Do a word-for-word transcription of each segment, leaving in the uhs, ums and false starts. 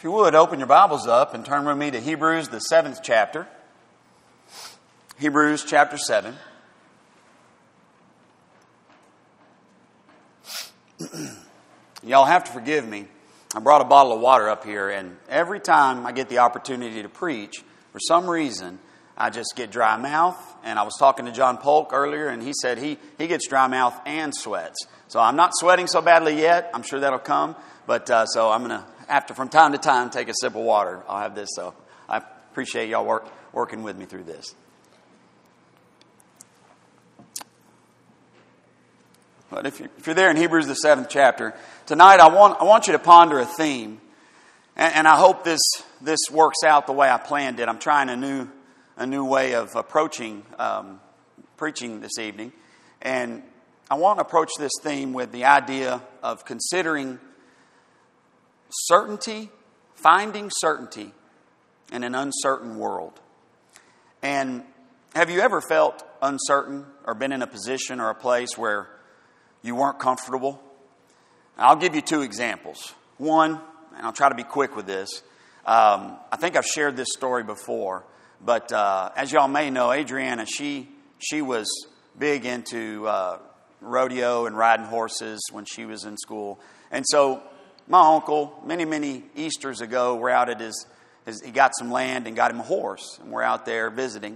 If you would, open your Bibles up and turn with me to Hebrews, the seventh chapter. Hebrews chapter seven. Y'all have to forgive me. I brought a bottle of water up here, and every time I get the opportunity to preach, for some reason, I just get dry mouth. And I was talking to John Polk earlier, and he said he, he gets dry mouth and sweats. So I'm not sweating so badly yet. I'm sure that'll come. But uh, so I'm going to have to, from time to time, take a sip of water. I'll have this. So I appreciate y'all work, working with me through this. But if you're, if you're there in Hebrews, the seventh chapter, tonight I want I want you to ponder a theme. And, and I hope this this works out the way I planned it. I'm trying a new a new way of approaching um, preaching this evening. And I want to approach this theme with the idea of considering certainty, finding certainty in an uncertain world. And have you ever felt uncertain or been in a position or a place where you weren't comfortable? I'll give you two examples. One, and I'll try to be quick with this. Um, I think I've shared this story before, but uh, as y'all may know, Adriana, she she was big into uh, rodeo and riding horses when she was in school. And so my uncle, many, many Easters ago, we're out at his, his, he got some land and got him a horse. And we're out there visiting.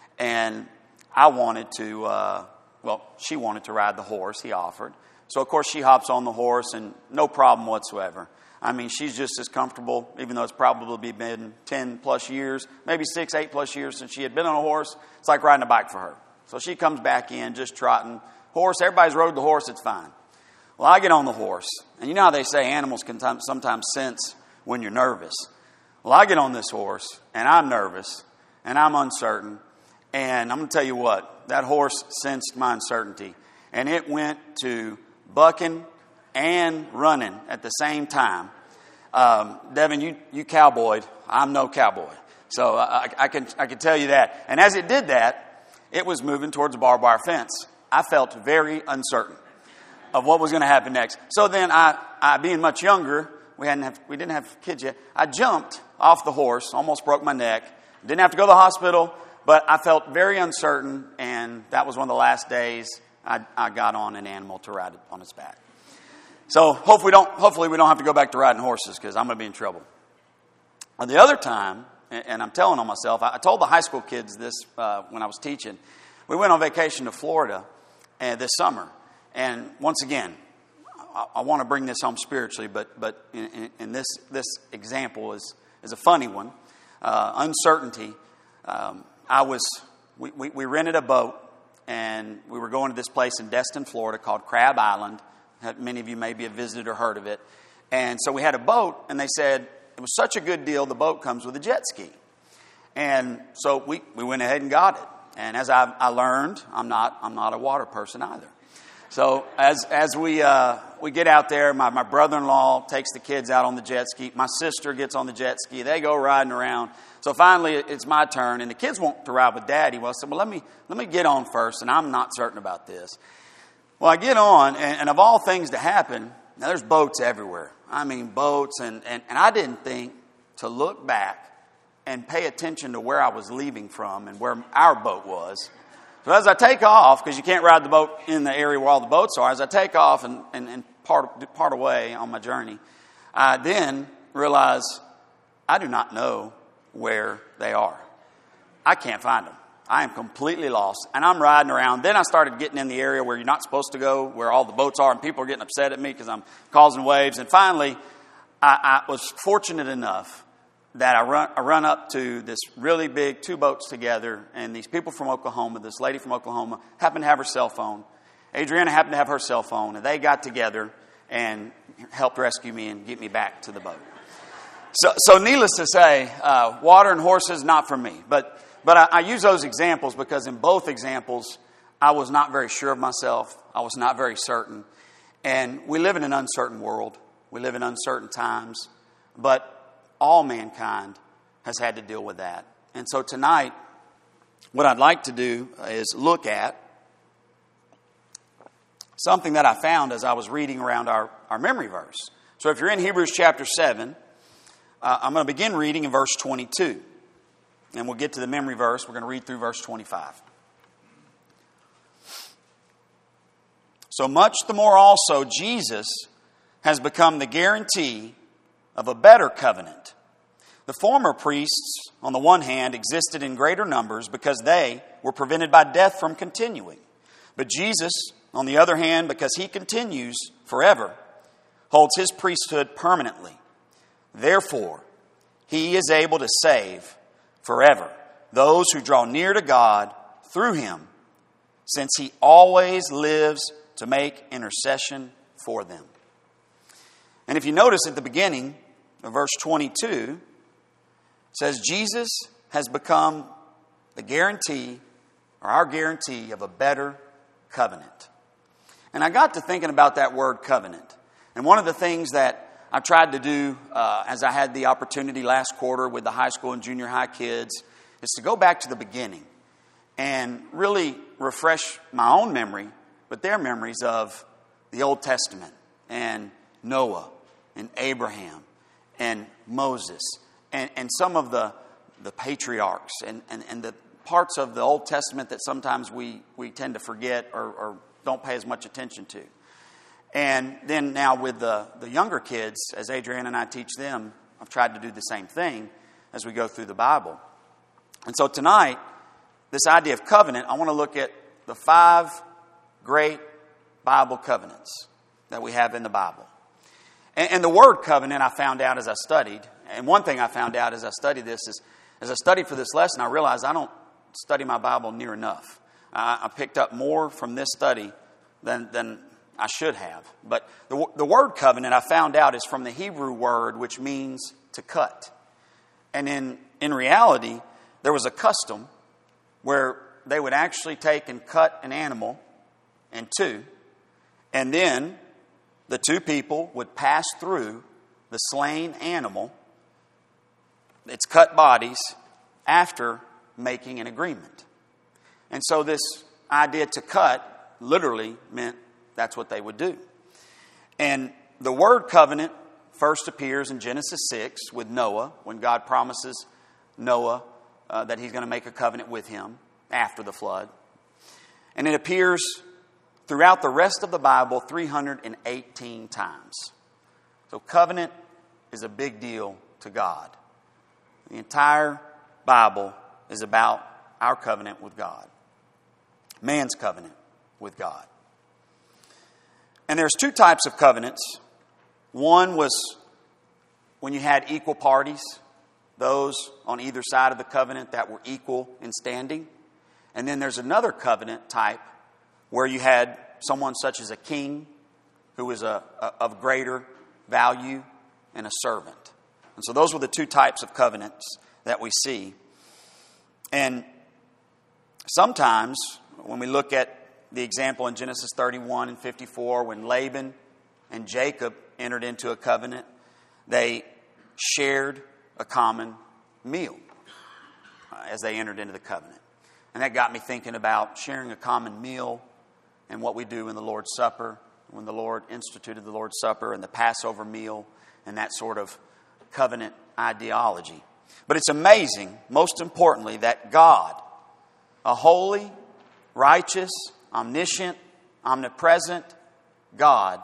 And I wanted to, uh, well, she wanted to ride the horse he offered. So, of course, she hops on the horse and no problem whatsoever. I mean, she's just as comfortable, even though it's probably been ten plus years, maybe six, eight plus years since she had been on a horse. It's like riding a bike for her. So she comes back in just trotting. Horse, everybody's rode the horse, it's fine. Well, I get on the horse. And you know how they say animals can t- sometimes sense when you're nervous. Well, I get on this horse, and I'm nervous, and I'm uncertain. And I'm going to tell you what, that horse sensed my uncertainty. And it went to bucking and running at the same time. Um, Devin, you, you cowboyed. I'm no cowboy. So I, I, can, I can tell you that. And as it did that, it was moving towards a barbed wire fence. I felt very uncertain of what was going to happen next. So then I, I being much younger, we hadn't have, we didn't have kids yet. I jumped off the horse, almost broke my neck. Didn't have to go to the hospital, but I felt very uncertain, and that was one of the last days I, I got on an animal to ride on its back. So hopefully we don't, hopefully we don't have to go back to riding horses, because I'm going to be in trouble. And the other time, and I'm telling on myself, I told the high school kids this uh, when I was teaching. We went on vacation to Florida uh, this summer. And once again, I, I want to bring this home spiritually, but but in, in, in this this example is is a funny one. Uh, uncertainty. Um, I was we, we, we rented a boat, and we were going to this place in Destin, Florida, called Crab Island. Many of you maybe have visited or heard of it. And so we had a boat, and they said it was such a good deal. The boat comes with a jet ski, and so we, we went ahead and got it. And as I, I learned, I'm not I'm not a water person either. So as as we uh, we get out there, my, my brother-in-law takes the kids out on the jet ski. My sister gets on the jet ski. They go riding around. So finally, it's my turn, and the kids want to ride with Daddy. Well, I said, well, let me let me get on first, and I'm not certain about this. Well, I get on, and, and of all things to happen, now there's boats everywhere. I mean, boats, and, and, and I didn't think to look back and pay attention to where I was leaving from and where our boat was. So as I take off, because you can't ride the boat in the area where all the boats are, as I take off and, and, and part, part away on my journey, I then realize I do not know where they are. I can't find them. I am completely lost, and I'm riding around. Then I started getting in the area where you're not supposed to go, where all the boats are, and people are getting upset at me because I'm causing waves. And finally, I, I was fortunate enough that I run, I run up to this really big two boats together, and these people from Oklahoma, this lady from Oklahoma, happened to have her cell phone. Adriana happened to have her cell phone, and they got together and helped rescue me and get me back to the boat. So, so needless to say, uh, water and horses, not for me. But but I, I use those examples because in both examples, I was not very sure of myself. I was not very certain. And we live in an uncertain world. We live in uncertain times. But all mankind has had to deal with that. And so tonight, what I'd like to do is look at something that I found as I was reading around our, our memory verse. So if you're in Hebrews chapter seven, Uh, I'm going to begin reading in verse twenty-two. And we'll get to the memory verse. We're going to read through verse twenty-five. So much the more also Jesus has become the guarantee of a better covenant. The former priests, on the one hand, existed in greater numbers because they were prevented by death from continuing. But Jesus, on the other hand, because he continues forever, holds his priesthood permanently. Therefore, he is able to save forever those who draw near to God through him, since he always lives to make intercession for them. And if you notice at the beginning of verse twenty-two, it says Jesus has become the guarantee, or our guarantee, of a better covenant. And I got to thinking about that word covenant. And one of the things that I tried to do uh, as I had the opportunity last quarter with the high school and junior high kids is to go back to the beginning and really refresh my own memory, but their memories of the Old Testament and Noah and Abraham and Moses and, and some of the, the patriarchs and, and, and the parts of the Old Testament that sometimes we, we tend to forget or, or don't pay as much attention to. And then now with the, the younger kids, as Adrienne and I teach them, I've tried to do the same thing as we go through the Bible. And so tonight, this idea of covenant, I want to look at the five great Bible covenants that we have in the Bible. And, and the word covenant I found out as I studied, and one thing I found out as I studied this is, as I studied for this lesson, I realized I don't study my Bible near enough. I, I picked up more from this study than, than I should have. But the, the word covenant I found out is from the Hebrew word which means to cut. And in, in reality, there was a custom where they would actually take and cut an animal in two, and then the two people would pass through the slain animal, its cut bodies, after making an agreement. And so this idea to cut literally meant that's what they would do. And the word covenant first appears in Genesis six with Noah, when God promises Noah uh, that he's going to make a covenant with him after the flood. And it appears throughout the rest of the Bible three hundred eighteen times. So covenant is a big deal to God. The entire Bible is about our covenant with God. Man's covenant with God. And there's two types of covenants. One was when you had equal parties, those on either side of the covenant that were equal in standing. And then there's another covenant type where you had someone such as a king who was a, a, of greater value and a servant. And so those were the two types of covenants that we see. And sometimes when we look at the example in Genesis thirty-one and fifty-four, when Laban and Jacob entered into a covenant, they shared a common meal uh, as they entered into the covenant. And that got me thinking about sharing a common meal and what we do in the Lord's Supper, when the Lord instituted the Lord's Supper and the Passover meal and that sort of covenant ideology. But it's amazing, most importantly, that God, a holy, righteous, omniscient, omnipresent God,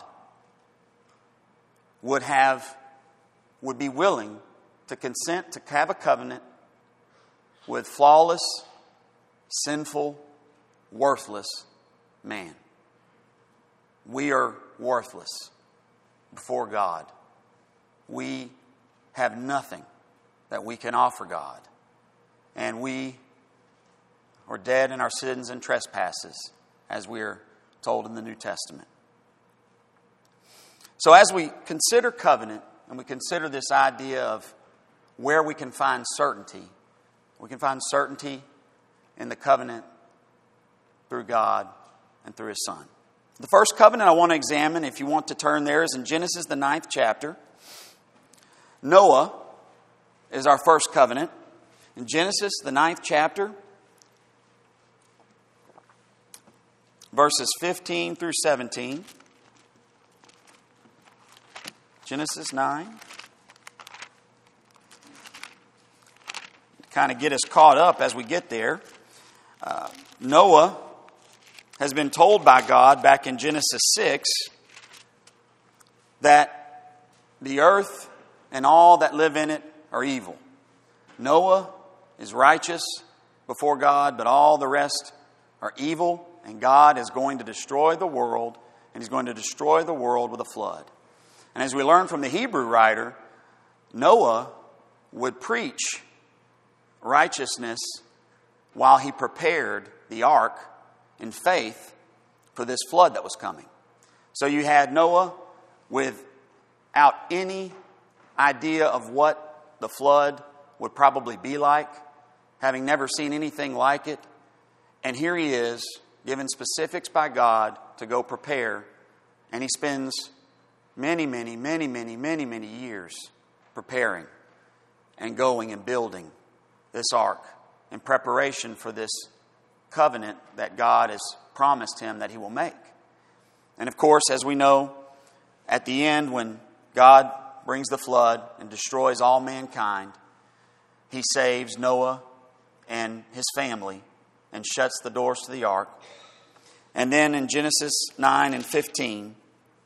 would have, would be willing to consent to have a covenant with flawless, sinful, worthless man. We are worthless before God. We have nothing that we can offer God. And we are dead in our sins and trespasses, as we are told in the New Testament. So as we consider covenant, and we consider this idea of where we can find certainty, we can find certainty in the covenant through God and through His Son. The first covenant I want to examine, if you want to turn there, is in Genesis, the ninth chapter. Noah is our first covenant. In Genesis, the ninth chapter, verses fifteen through seventeen. Genesis nine. kind of get us caught up as we get there. Uh, Noah has been told by God back in Genesis six that the earth and all that live in it are evil. Noah is righteous before God, but all the rest are evil, and God is going to destroy the world, and He's going to destroy the world with a flood. And as we learn from the Hebrew writer, Noah would preach righteousness while he prepared the ark in faith for this flood that was coming. So you had Noah without any idea of what the flood would probably be like, having never seen anything like it. And here he is, given specifics by God to go prepare. And he spends many, many, many, many, many, many years preparing and going and building this ark in preparation for this covenant that God has promised him that he will make. And of course, as we know, at the end when God brings the flood and destroys all mankind, He saves Noah and his family and shuts the doors to the ark. And then in Genesis nine and fifteen,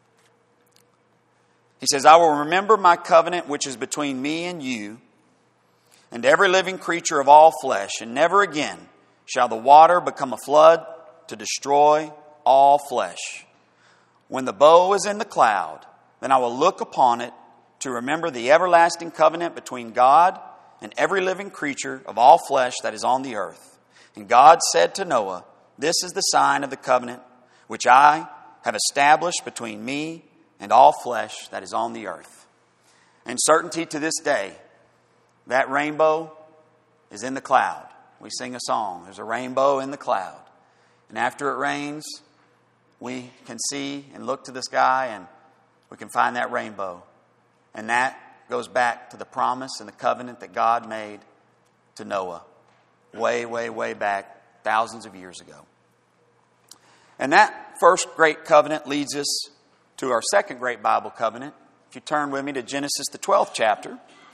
He says, I will remember my covenant which is between me and you and every living creature of all flesh, and never again shall the water become a flood to destroy all flesh. When the bow is in the cloud, then I will look upon it to remember the everlasting covenant between God and every living creature of all flesh that is on the earth. And God said to Noah, this is the sign of the covenant which I have established between me and all flesh that is on the earth. And certainty to this day, that rainbow is in the cloud. We sing a song, there's a rainbow in the cloud. And after it rains, we can see and look to the sky and we can find that rainbow. And that goes back to the promise and the covenant that God made to Noah way, way, way back thousands of years ago. And that first great covenant leads us to our second great Bible covenant. If you turn with me to Genesis, the twelfth chapter.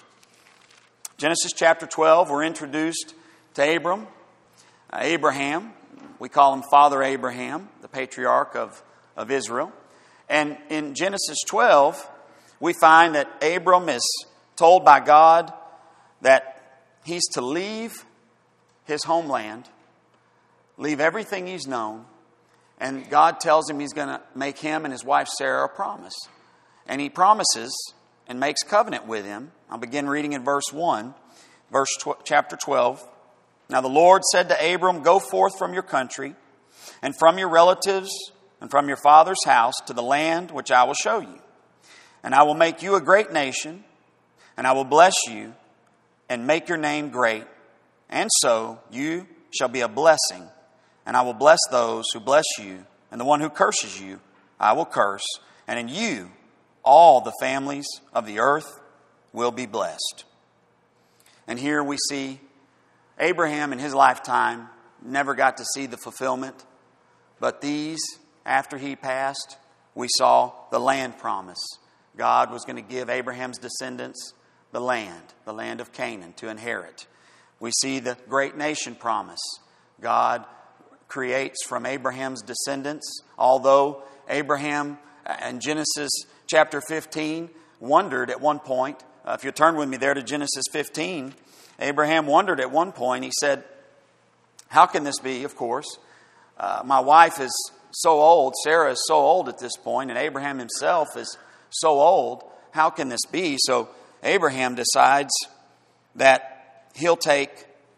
Genesis chapter twelve, we're introduced to Abram, uh, Abraham. We call him Father Abraham, the patriarch of, of Israel. And in Genesis twelve, we find that Abram is told by God that he's to leave his homeland, leave everything he's known, and God tells him he's going to make him and his wife Sarah a promise. And he promises and makes covenant with him. I'll begin reading in verse one, verse tw- chapter twelve. Now the Lord said to Abram, go forth from your country and from your relatives and from your father's house to the land which I will show you. And I will make you a great nation, and I will bless you and make your name great. And so you shall be a blessing. And I will bless those who bless you, and the one who curses you I will curse. And in you all the families of the earth will be blessed. And here we see Abraham in his lifetime never got to see the fulfillment. But these, after he passed, we saw the land promise. God was going to give Abraham's descendants the land, the land of Canaan, to inherit. We see the great nation promise. God creates from Abraham's descendants, although Abraham in Genesis chapter fifteen wondered at one point, uh, if you turn with me there to Genesis fifteen, Abraham wondered at one point, he said, how can this be, of course? Uh, my wife is so old, Sarah is so old at this point, and Abraham himself is so old. How can this be? So Abraham decides that he'll take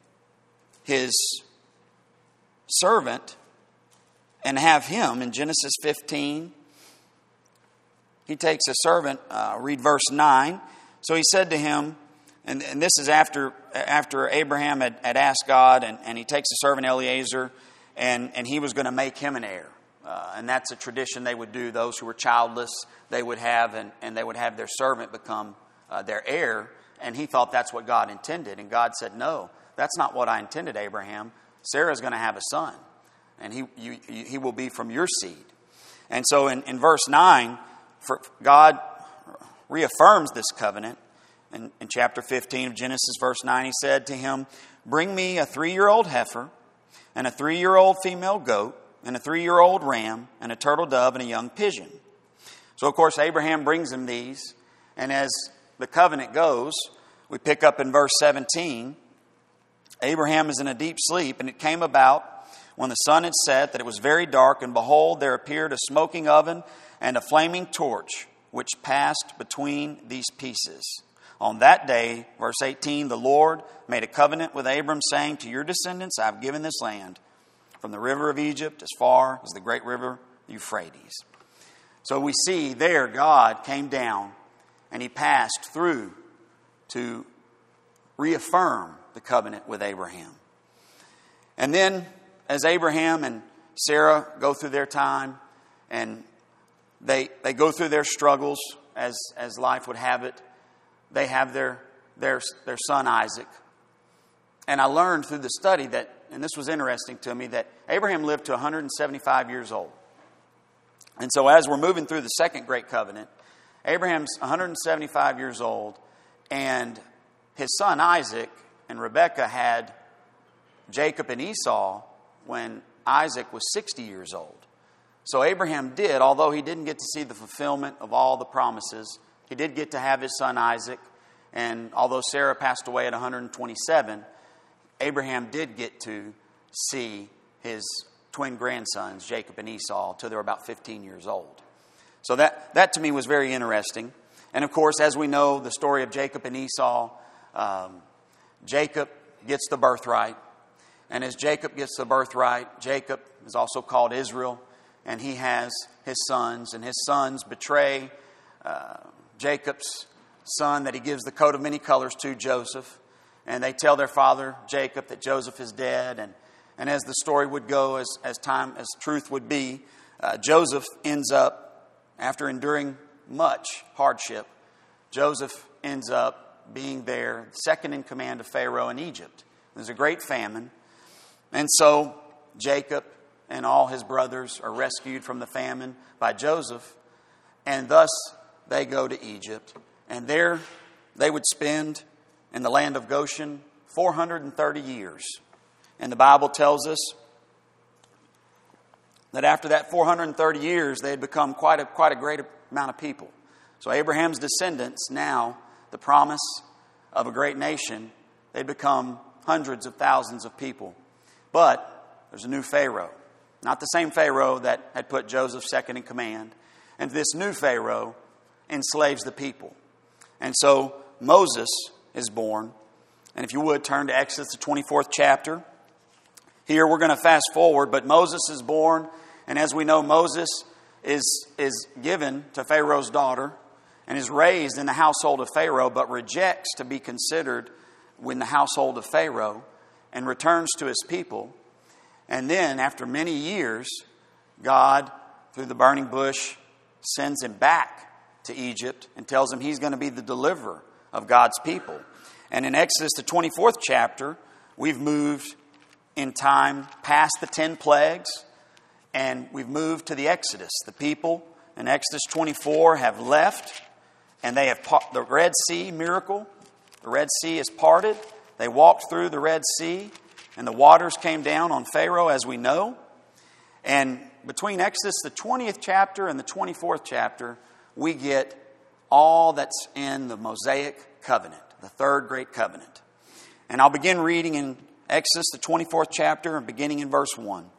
his servant and have him, in Genesis fifteen, he takes a servant, uh, read verse nine. So he said to him, and, and this is after after Abraham had, had asked God, and, and he takes a servant Eliezer, and, and he was going to make him an heir. Uh, and that's a tradition they would do. Those who were childless, they would have, and, and they would have their servant become uh, their heir. And he thought that's what God intended. And God said, no, that's not what I intended, Abraham. Sarah's going to have a son, and he you, he will be from your seed. And so in, in verse nine, for God reaffirms this covenant In, in chapter fifteen of Genesis, verse nine, he said to him, "Bring me a three-year-old heifer, and a three-year-old female goat, and a three-year-old ram, and a turtle dove, and a young pigeon." So, of course, Abraham brings him these. And as the covenant goes, we pick up in verse seventeen, Abraham is in a deep sleep, and it came about when the sun had set that it was very dark, and behold, there appeared a smoking oven and a flaming torch, which passed between these pieces. On that day, verse eighteen, the Lord made a covenant with Abram, saying, "To your descendants I have given this land, from the river of Egypt as far as the great river Euphrates." So we see there God came down and he passed through to reaffirm the covenant with Abraham. And then as Abraham and Sarah go through their time and they they go through their struggles as, as life would have it, they have their, their, their son Isaac. And I learned through the study that, and this was interesting to me, that Abraham lived to one hundred seventy-five years old. And so as we're moving through the second great covenant, Abraham's one hundred seventy-five years old, and his son Isaac and Rebekah had Jacob and Esau when Isaac was sixty years old. So Abraham did, although he didn't get to see the fulfillment of all the promises, he did get to have his son Isaac. And although Sarah passed away at one hundred twenty-seven, Abraham did get to see his twin grandsons, Jacob and Esau, till they were about fifteen years old. So that, that to me was very interesting. And of course, as we know, the story of Jacob and Esau, um, Jacob gets the birthright. And as Jacob gets the birthright, Jacob is also called Israel. And he has his sons. And his sons betray uh, Jacob's son that he gives the coat of many colors to, Joseph. And they tell their father, Jacob, that Joseph is dead. And, and as the story would go, as, as time, as truth would be, uh, Joseph ends up, after enduring much hardship, Joseph ends up being there, second in command of Pharaoh in Egypt. There's a great famine. And so Jacob and all his brothers are rescued from the famine by Joseph. And thus they go to Egypt. And there they would spend in the land of Goshen four hundred thirty years. And the Bible tells us that after that four hundred thirty years, they had become quite a, quite a great amount of people. So Abraham's descendants, now the promise of a great nation, they become hundreds of thousands of people. But there's a new Pharaoh. Not the same Pharaoh that had put Joseph second in command. And this new Pharaoh enslaves the people. And so Moses is born. And if you would, turn to Exodus, the twenty-fourth chapter. Here we're going to fast forward, but Moses is born. And as we know, Moses is, is given to Pharaoh's daughter and is raised in the household of Pharaoh, but rejects to be considered in the household of Pharaoh and returns to his people. And then, after many years, God, through the burning bush, sends him back to Egypt and tells him he's going to be the deliverer of God's people. And in Exodus, the twenty-fourth chapter, we've moved in time past the ten plagues, and we've moved to the Exodus. The people in Exodus twenty-four have left, and they have the Red Sea miracle. The Red Sea is parted. They walked through the Red Sea, and the waters came down on Pharaoh, as we know. And between Exodus, the twentieth chapter, and the twenty-fourth chapter, we get all that's in the Mosaic covenant, the third great covenant. And I'll begin reading in Exodus, the twenty-fourth chapter, and beginning in verse one.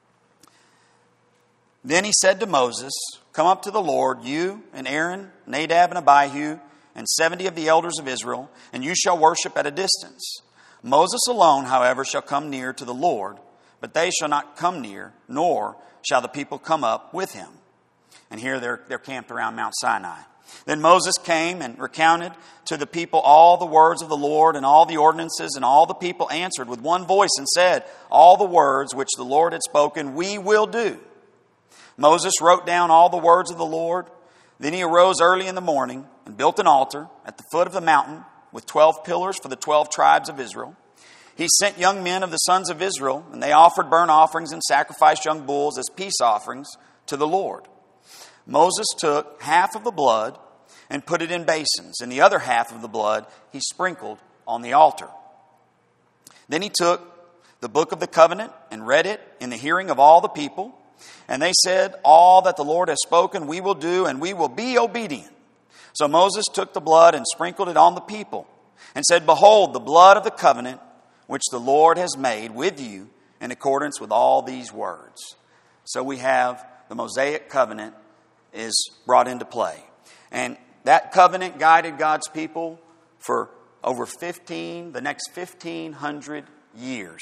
Then he said to Moses, "Come up to the Lord, you and Aaron, Nadab and Abihu, and seventy of the elders of Israel, and you shall worship at a distance. Moses alone, however, shall come near to the Lord, but they shall not come near, nor shall the people come up with him." And here they're, they're camped around Mount Sinai. Then Moses came and recounted to the people all the words of the Lord and all the ordinances, and all the people answered with one voice and said, "All the words which the Lord had spoken, we will do." Moses wrote down all the words of the Lord. Then he arose early in the morning and built an altar at the foot of the mountain with twelve pillars for the twelve tribes of Israel. He sent young men of the sons of Israel, and they offered burnt offerings and sacrificed young bulls as peace offerings to the Lord. Moses took half of the blood and put it in basins, and the other half of the blood he sprinkled on the altar. Then he took the book of the covenant and read it in the hearing of all the people. And they said, all that the Lord has spoken we will do, and we will be obedient. So Moses took the blood and sprinkled it on the people, and said, behold, the blood of the covenant which the Lord has made with you in accordance with all these words. So we have the Mosaic covenant is brought into play. And that covenant guided God's people for over fifteen, the next fifteen hundred years.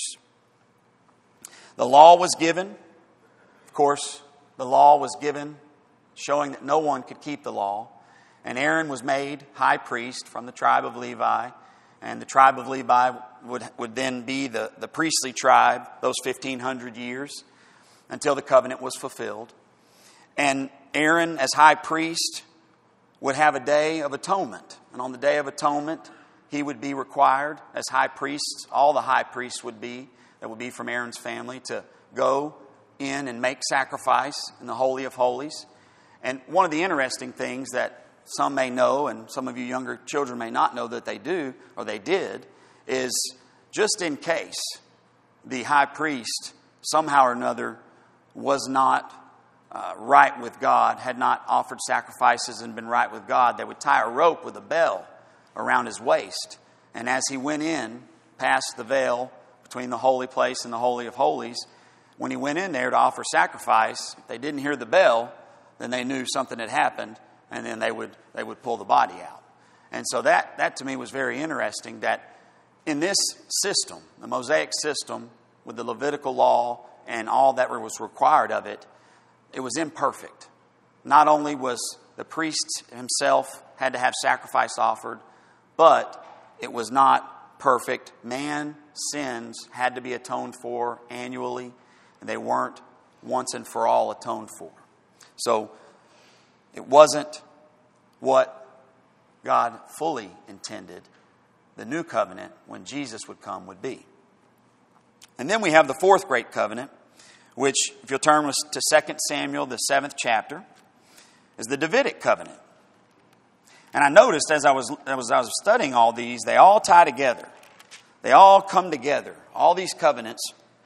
The law was given. Of course, the law was given showing that no one could keep the law. And Aaron was made high priest from the tribe of Levi. And the tribe of Levi would, would then be the, the priestly tribe those fifteen hundred years until the covenant was fulfilled. And Aaron, as high priest, would have a day of atonement. And on the day of atonement, he would be required, as high priests, all the high priests would be, that would be from Aaron's family, to go in and make sacrifice in the Holy of Holies. And one of the interesting things that some may know, and some of you younger children may not know that they do, or they did, is just in case the high priest somehow or another was not uh, right with God, had not offered sacrifices and been right with God, they would tie a rope with a bell around his waist. And as he went in, past the veil between the holy place and the Holy of Holies, when he went in there to offer sacrifice, if they didn't hear the bell, then they knew something had happened, and then they would they would pull the body out. And so that, that to me was very interesting, that in this system, the Mosaic system, with the Levitical law and all that was required of it, it was imperfect. Not only was the priest himself had to have sacrifice offered, but it was not perfect. Man's sins had to be atoned for annually, and they weren't once and for all atoned for. So it wasn't what God fully intended the new covenant, when Jesus would come, would be. And then we have the fourth great covenant, which, if you'll turn to Second Samuel, the seventh chapter, is the Davidic covenant. And I noticed as I was as I was studying all these, they all tie together. They all come together. All these covenants.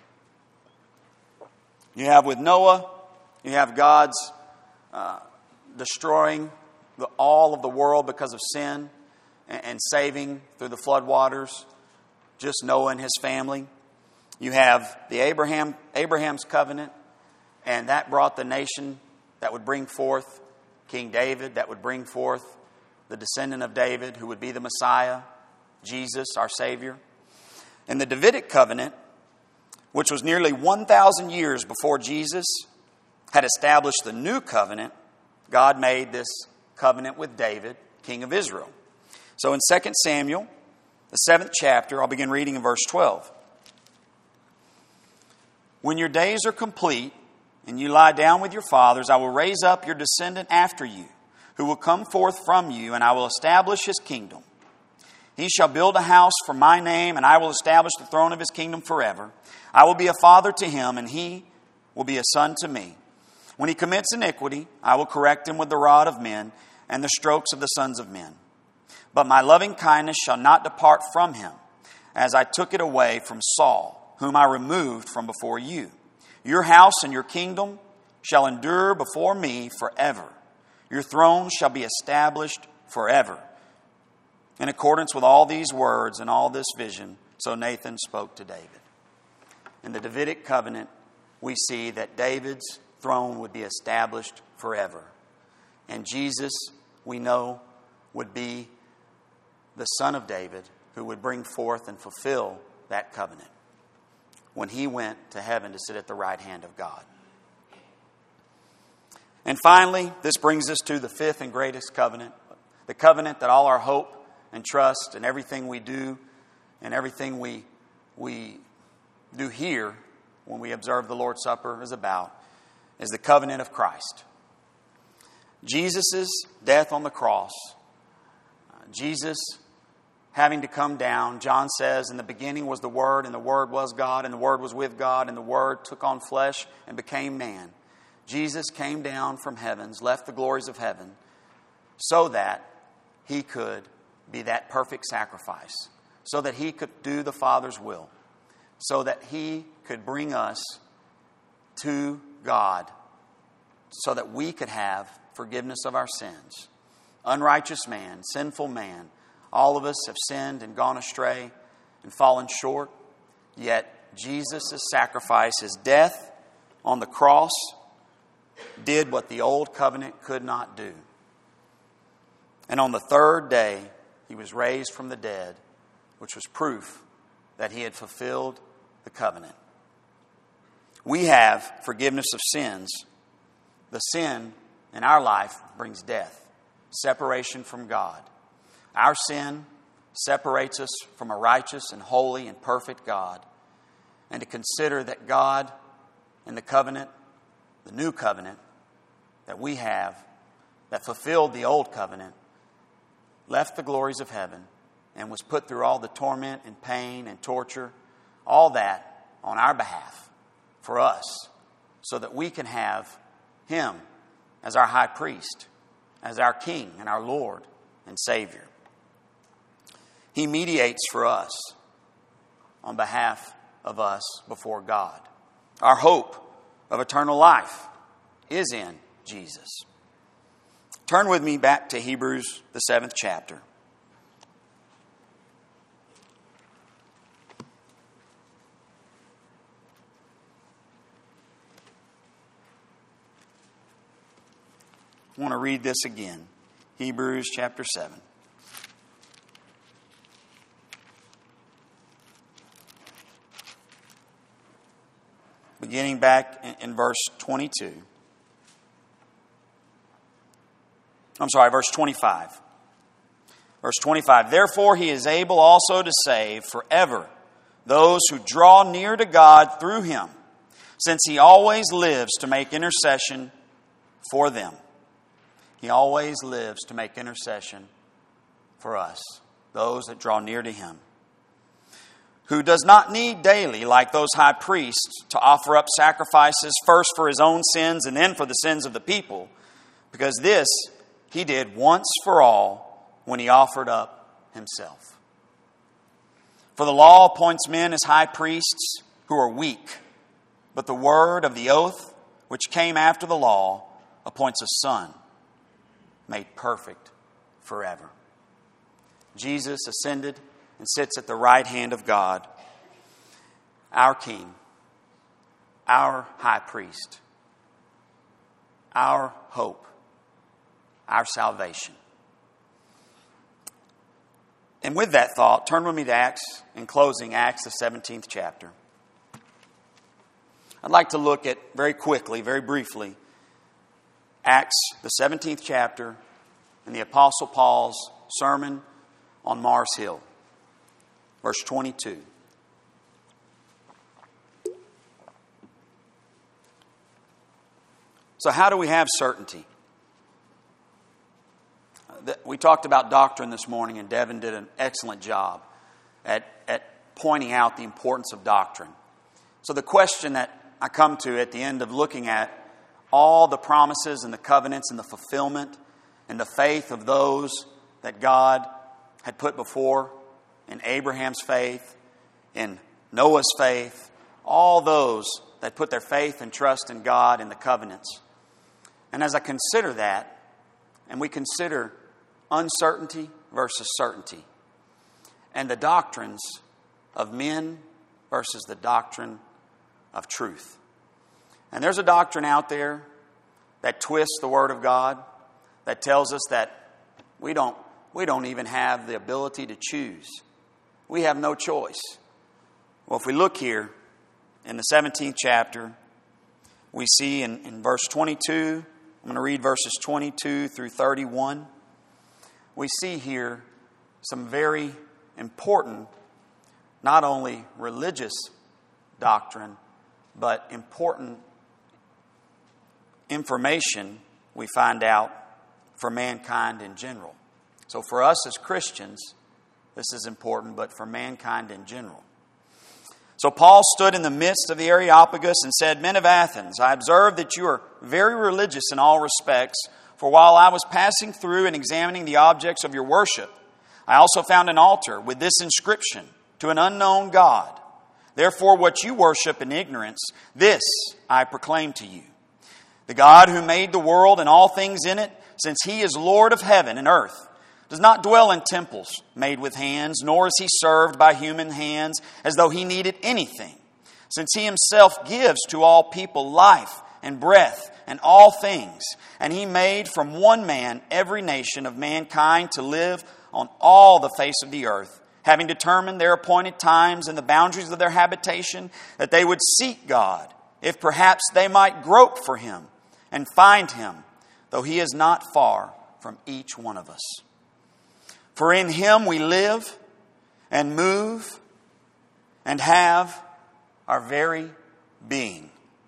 You have with Noah, you have God's uh, destroying the, all of the world because of sin, and, and saving through the flood waters just Noah and his family. You have the Abraham Abraham's covenant, and that brought the nation that would bring forth King David, that would bring forth the descendant of David, who would be the Messiah, Jesus, our Savior. And the Davidic covenant, which was nearly one thousand years before Jesus had established the new covenant, God made this covenant with David, king of Israel. So in Second Samuel, the seventh chapter, I'll begin reading in verse twelve. When your days are complete and you lie down with your fathers, I will raise up your descendant after you, who will come forth from you, and I will establish his kingdom. He shall build a house for my name, and I will establish the throne of his kingdom forever. I will be a father to him, and he will be a son to me. When he commits iniquity, I will correct him with the rod of men and the strokes of the sons of men. But my loving kindness shall not depart from him, as I took it away from Saul, whom I removed from before you. Your house and your kingdom shall endure before me forever. Your throne shall be established forever. In accordance with all these words and all this vision, so Nathan spoke to David. In the Davidic covenant, we see that David's throne would be established forever. And Jesus, we know, would be the son of David, who would bring forth and fulfill that covenant when he went to heaven to sit at the right hand of God. And finally, this brings us to the fifth and greatest covenant, the covenant that all our hope and trust and everything we do and everything we we do here when we observe the Lord's Supper is about, is the covenant of Christ. Jesus' death on the cross, uh, Jesus having to come down. John says, in the beginning was the Word, and the Word was God, and the Word was with God, and the Word took on flesh and became man. Jesus came down from heavens, left the glories of heaven, so that He could be that perfect sacrifice, so that He could do the Father's will, so that He could bring us to God, so that we could have forgiveness of our sins. Unrighteous man, sinful man, all of us have sinned and gone astray and fallen short, yet Jesus' sacrifice, His death on the cross, did what the old covenant could not do. And on the third day, He was raised from the dead, which was proof that He had fulfilled the covenant. We have forgiveness of sins. The sin in our life brings death, separation from God. Our sin separates us from a righteous and holy and perfect God. And to consider that God in the covenant, the new covenant that we have, that fulfilled the old covenant, left the glories of heaven and was put through all the torment and pain and torture, all that on our behalf, for us, so that we can have Him as our high priest, as our King and our Lord and Savior. He mediates for us on behalf of us before God. Our hope of eternal life is in Jesus. Turn with me back to Hebrews, the seventh chapter. I want to read this again. Hebrews chapter seven. Beginning back in, in verse twenty-two. I'm sorry, verse twenty-five. Verse twenty-five. Therefore He is able also to save forever those who draw near to God through Him, since He always lives to make intercession for them. He always lives to make intercession for us, those that draw near to Him. Who does not need daily, like those high priests, to offer up sacrifices first for His own sins and then for the sins of the people, because this He did once for all when He offered up Himself. For the law appoints men as high priests who are weak, but the word of the oath, which came after the law, appoints a Son, made perfect forever. Jesus ascended and sits at the right hand of God, our King, our high priest, our hope, our salvation. And with that thought, turn with me to Acts, in closing, Acts, the seventeenth chapter. I'd like to look at, very quickly, very briefly, Acts, the seventeenth chapter, and the Apostle Paul's sermon on Mars Hill. Verse twenty-two. So how do we have certainty? We talked about doctrine this morning, and Devin did an excellent job at, at pointing out the importance of doctrine. So the question that I come to at the end of looking at all the promises and the covenants and the fulfillment and the faith of those that God had put before, in Abraham's faith, in Noah's faith, all those that put their faith and trust in God in the covenants. And as I consider that, and we consider uncertainty versus certainty, and the doctrines of men versus the doctrine of truth. And there's a doctrine out there that twists the Word of God, that tells us that we don't, we don't even have the ability to choose. We have no choice. Well, if we look here in the seventeenth chapter, we see in, in verse twenty-two, I'm going to read verses twenty-two through thirty-one. We see here some very important, not only religious doctrine, but important information we find out for mankind in general. So for us as Christians, this is important, but for mankind in general. So Paul stood in the midst of the Areopagus and said, Men of Athens, I observe that you are very religious in all respects, For while I was passing through and examining the objects of your worship, I also found an altar with this inscription, to an unknown God. Therefore what you worship in ignorance, this I proclaim to you. The God who made the world and all things in it, since He is Lord of heaven and earth, does not dwell in temples made with hands, nor is He served by human hands as though He needed anything, since He Himself gives to all people life and breath and all things. And He made from one man every nation of mankind to live on all the face of the earth, having determined their appointed times and the boundaries of their habitation, that they would seek God, if perhaps they might grope for Him and find Him, though He is not far from each one of us. For in Him we live and move and have our very being.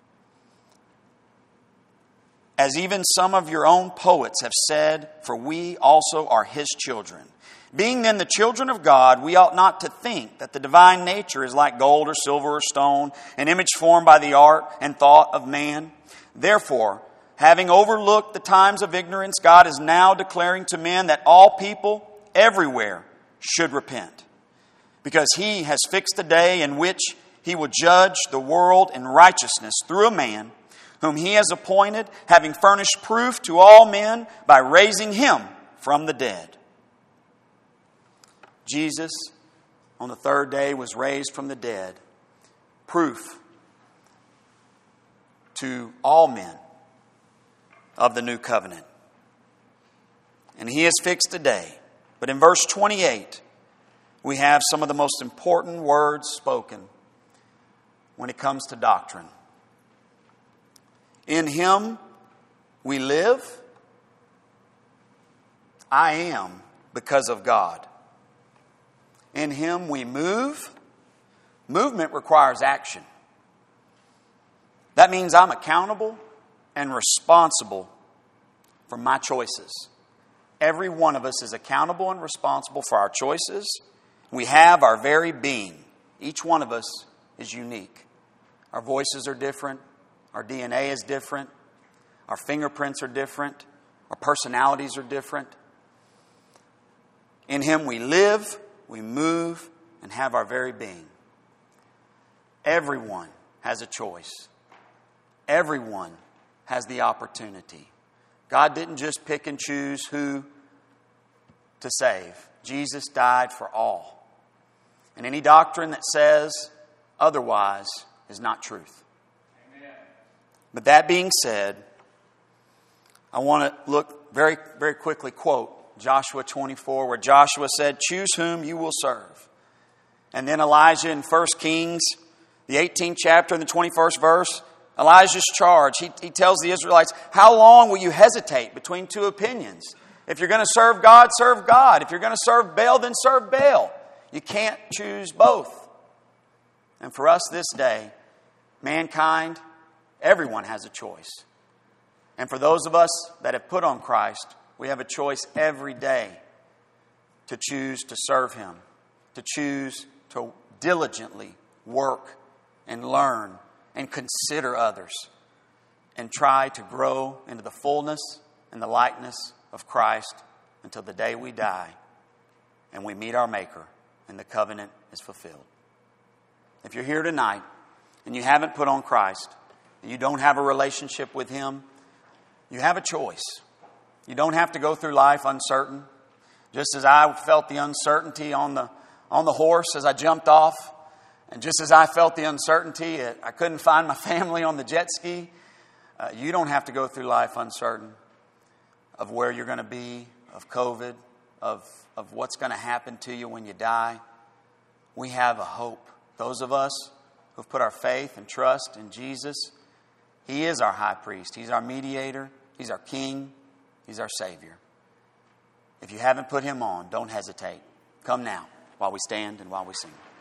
As even some of your own poets have said, for we also are His children. Being then the children of God, we ought not to think that the divine nature is like gold or silver or stone, an image formed by the art and thought of man. Therefore, having overlooked the times of ignorance, God is now declaring to men that all people everywhere should repent, because He has fixed a day in which He will judge the world in righteousness through a man whom He has appointed, having furnished proof to all men by raising Him from the dead. Jesus, on the third day, was raised from the dead. Proof to all men of the new covenant. And He has fixed a day. But in verse twenty-eight, we have some of the most important words spoken when it comes to doctrine. In Him we live. I am because of God. In Him we move. Movement requires action. That means I'm accountable and responsible for my choices. Every one of us is accountable and responsible for our choices. We have our very being. Each one of us is unique. Our voices are different. Our D N A is different. Our fingerprints are different. Our personalities are different. In Him we live, we move, and have our very being. Everyone has a choice. Everyone has the opportunity. God didn't just pick and choose who to save. Jesus died for all. And any doctrine that says otherwise is not truth. Amen. But that being said, I want to look very, very quickly, quote Joshua twenty-four, where Joshua said, "Choose whom you will serve." And then Elijah in First Kings, the eighteenth chapter and the twenty-first verse, Elijah's charge. He, he tells the Israelites, how long will you hesitate between two opinions? If you're going to serve God, serve God. If you're going to serve Baal, then serve Baal. You can't choose both. And for us this day, mankind, everyone has a choice. And for those of us that have put on Christ, we have a choice every day to choose to serve Him, to choose to diligently work and learn and consider others and try to grow into the fullness and the likeness of Christ until the day we die and we meet our Maker and the covenant is fulfilled. If you're here tonight and you haven't put on Christ and you don't have a relationship with Him, you have a choice. You don't have to go through life uncertain. Just as I felt the uncertainty on the on the horse as I jumped off, and just as I felt the uncertainty, I couldn't find my family on the jet ski, uh, you don't have to go through life uncertain of where you're going to be, of COVID, of, of what's going to happen to you when you die. We have a hope. Those of us who've put our faith and trust in Jesus, He is our high priest. He's our mediator. He's our King. He's our Savior. If you haven't put Him on, don't hesitate. Come now while we stand and while we sing.